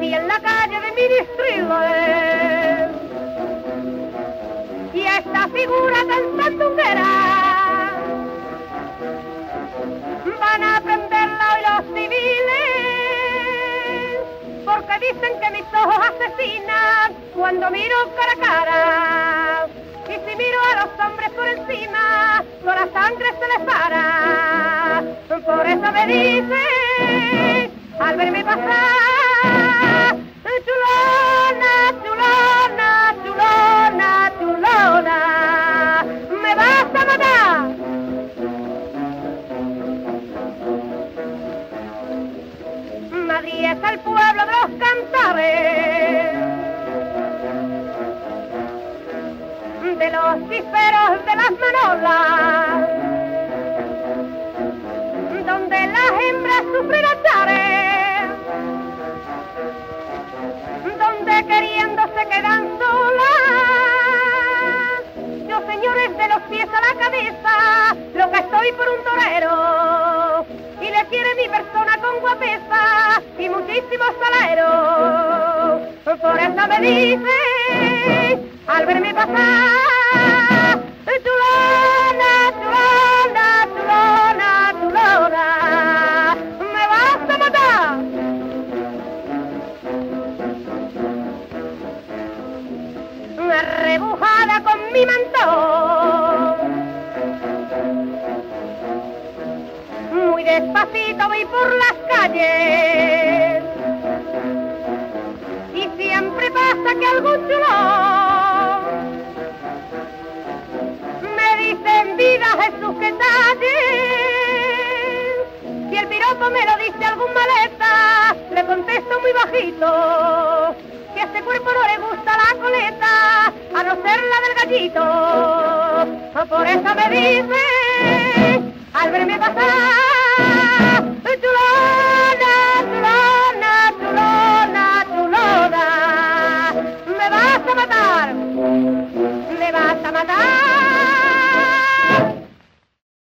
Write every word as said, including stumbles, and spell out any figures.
vi en la calle de Ministriles y esta figura tan sandunguera van a aprenderla hoy los civiles, porque dicen que mis ojos asesinan cuando miro cara a cara, y si miro a los hombres por encima, con la sangre se les para. Por eso me dice, al verme pasar, chulona, chulona, chulona, chulona, me vas a matar. Madrid es el pueblo de los cantares, de los císperos, de las manolas, donde las hembras sufren achares, donde queriendo se quedan solas. Yo, señores, de los pies a la cabeza, lo que estoy por un torero, y le quiere mi persona con guapesa y muchísimos saladeros. Por eso me dice, al verme pasar, chulona, chulona, chulona, chulona, me vas a matar. Rebujada con mi mantón, muy despacito voy por las calles, y siempre pasa que algún chulón me dice en vida Jesús que talle. Si el piropo me lo dice algún maleta, le contesto muy bajito que a este cuerpo no le gusta la coleta, a no ser la del gallito. Por eso me dice, al verme pasar,